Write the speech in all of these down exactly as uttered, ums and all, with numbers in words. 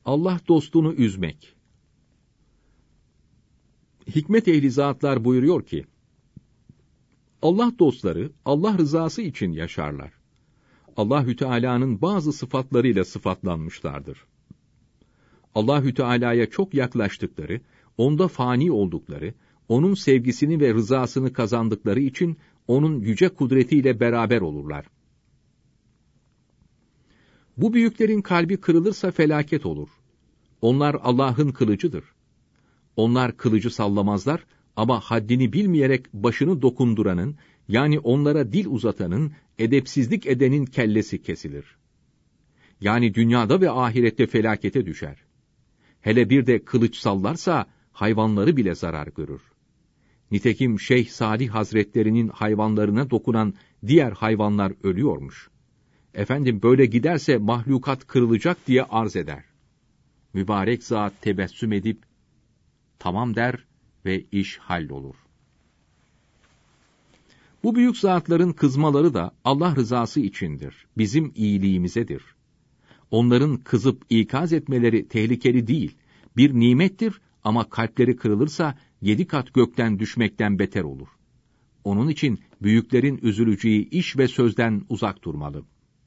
Allah dostunu üzmek. Hikmet ehli zatlar buyuruyor ki, Allah dostları Allah rızası için yaşarlar. Allahü Teala'nın bazı sıfatlarıyla sıfatlanmışlardır. Allahü Teala'ya çok yaklaştıkları, onda fani oldukları, onun sevgisini ve rızasını kazandıkları için onun yüce kudretiyle beraber olurlar. Bu büyüklerin kalbi kırılırsa felaket olur. Onlar Allah'ın kılıcıdır. Onlar kılıcı sallamazlar ama haddini bilmeyerek başını dokunduranın, yani onlara dil uzatanın, edepsizlik edenin kellesi kesilir. Yani dünyada ve ahirette felakete düşer. Hele bir de kılıç sallarsa hayvanları bile zarar görür. Nitekim Şeyh Salih Hazretlerinin hayvanlarına dokunan diğer hayvanlar ölüyormuş. Efendim böyle giderse mahlukat kırılacak diye arz eder. Mübarek zat tebessüm edip tamam der ve iş hallolur. Bu büyük zatların kızmaları da Allah rızası içindir, bizim iyiliğimizedir. Onların kızıp ikaz etmeleri tehlikeli değil, bir nimettir ama kalpleri kırılırsa yedi kat gökten düşmekten beter olur. Onun için büyüklerin üzüleceği iş ve sözden uzak durmalı.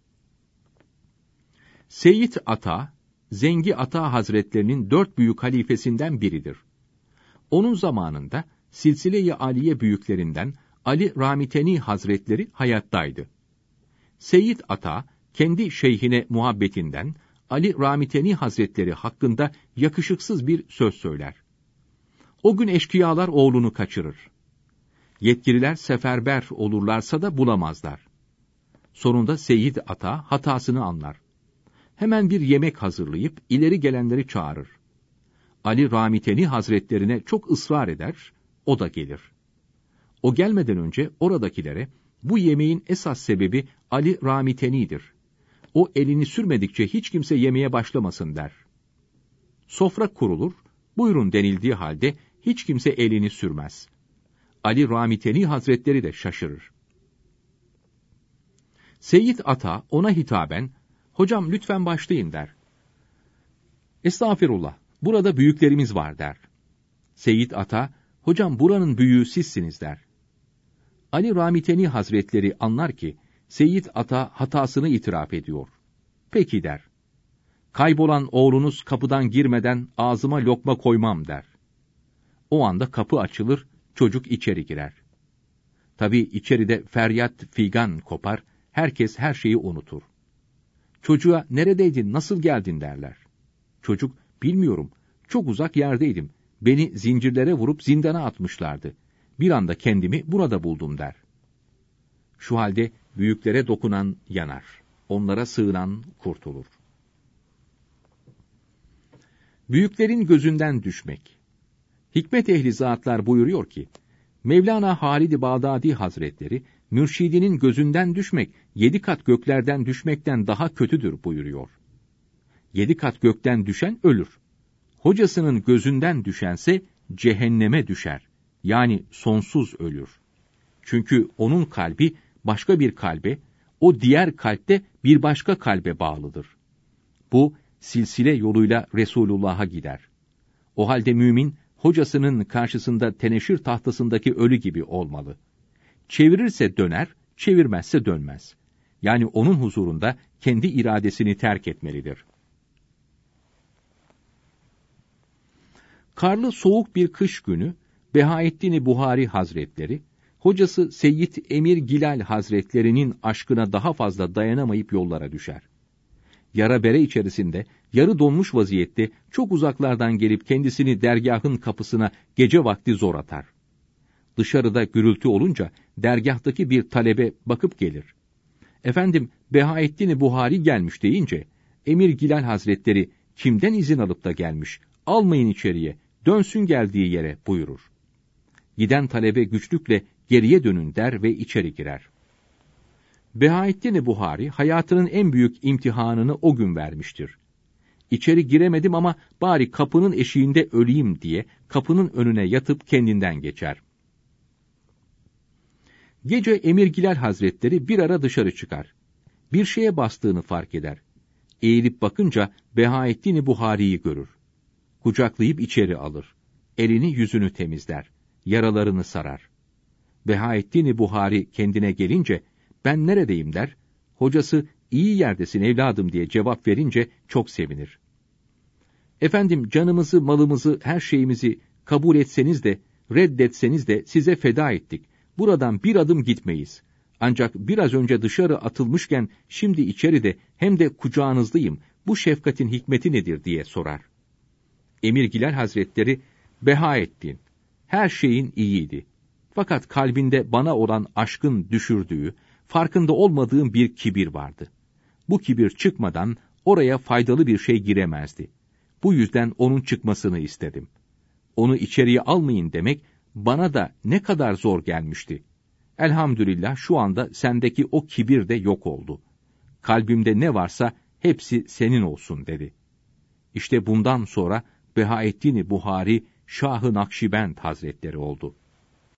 Seyyid Ata, Zengi Ata Hazretlerinin dört büyük halifesinden biridir. Onun zamanında Silsile-i Aliye büyüklerinden Ali Ramiteni Hazretleri hayattaydı. Seyyid Ata, kendi şeyhine muhabbetinden Ali Ramiteni Hazretleri hakkında yakışıksız bir söz söyler. O gün eşkıyalar oğlunu kaçırır. Yetkililer seferber olurlarsa da bulamazlar. Sonunda Seyyid Ata hatasını anlar. Hemen bir yemek hazırlayıp ileri gelenleri çağırır. Ali Ramiteni Hazretlerine çok ısrar eder, o da gelir. O gelmeden önce oradakilere, bu yemeğin esas sebebi Ali Ramiteni'dir. O elini sürmedikçe hiç kimse yemeye başlamasın der. Sofra kurulur, buyurun denildiği halde hiç kimse elini sürmez. Ali Ramiteni Hazretleri de şaşırır. Seyyid Ata ona hitaben, hocam lütfen başlayın der. Estağfirullah, burada büyüklerimiz var der. Seyyid Ata, hocam buranın büyüğü sizsiniz der. Ali Ramiteni Hazretleri anlar ki, Seyyid Ata hatasını itiraf ediyor. Peki der. Kaybolan oğlunuz kapıdan girmeden ağzıma lokma koymam der. O anda kapı açılır, çocuk içeri girer. Tabii içeride feryat figan kopar, herkes her şeyi unutur. Çocuğa neredeydin, nasıl geldin derler. Çocuk, bilmiyorum, çok uzak yerdeydim. Beni zincirlere vurup zindana atmışlardı. Bir anda kendimi burada buldum der. Şu halde büyüklere dokunan yanar. Onlara sığınan kurtulur. Büyüklerin gözünden düşmek. Hikmet ehli zatlar buyuruyor ki, Mevlana Halid-i Bağdadi Hazretleri, mürşidinin gözünden düşmek, yedi kat göklerden düşmekten daha kötüdür buyuruyor. Yedi kat gökten düşen ölür. Hocasının gözünden düşense cehenneme düşer. Yani sonsuz ölür. Çünkü onun kalbi başka bir kalbe, o diğer kalpte bir başka kalbe bağlıdır. Bu silsile yoluyla Resulullah'a gider. O halde mümin, hocasının karşısında teneşir tahtasındaki ölü gibi olmalı. Çevirirse döner, çevirmezse dönmez. Yani onun huzurunda kendi iradesini terk etmelidir. Karlı soğuk bir kış günü, Behaettin Buhari Hazretleri, hocası Seyyid Emir Gilal Hazretlerinin aşkına daha fazla dayanamayıp yollara düşer. Yara bere içerisinde, yarı donmuş vaziyette çok uzaklardan gelip kendisini dergahın kapısına gece vakti zor atar. Dışarıda gürültü olunca dergahtaki bir talebe bakıp gelir. Efendim, Behaettin Buhari gelmiş deyince, Emir Gilal Hazretleri kimden izin alıp da gelmiş, almayın içeriye, dönsün geldiği yere buyurur. Giden talebe güçlükle geriye dönün der ve içeri girer. Behaettin Buhari hayatının en büyük imtihanını o gün vermiştir. İçeri giremedim ama bari kapının eşiğinde öleyim diye kapının önüne yatıp kendinden geçer. Gece Emir Gilal Hazretleri bir ara dışarı çıkar. Bir şeye bastığını fark eder. Eğilip bakınca Behaettin-i Buhari'yi görür. Kucaklayıp içeri alır. Elini yüzünü temizler. Yaralarını sarar. Behaettin-i Buhari kendine gelince, ben neredeyim der. Hocası, iyi yerdesin evladım diye cevap verince çok sevinir. Efendim, canımızı, malımızı, her şeyimizi kabul etseniz de, reddetseniz de size feda ettik. Buradan bir adım gitmeyiz. Ancak biraz önce dışarı atılmışken şimdi içeride hem de kucağınızdayım. Bu şefkatin hikmeti nedir diye sorar. Emirgiler Hazretleri, Behaettin, her şeyin iyiydi. Fakat kalbinde bana olan aşkın düşürdüğü, farkında olmadığım bir kibir vardı. Bu kibir çıkmadan oraya faydalı bir şey giremezdi. Bu yüzden onun çıkmasını istedim. Onu içeriye almayın demek bana da ne kadar zor gelmişti. Elhamdülillah şu anda sendeki o kibir de yok oldu. Kalbimde ne varsa hepsi senin olsun dedi. İşte bundan sonra Behaettin-i Buhari Şah-ı Nakşibend Hazretleri oldu.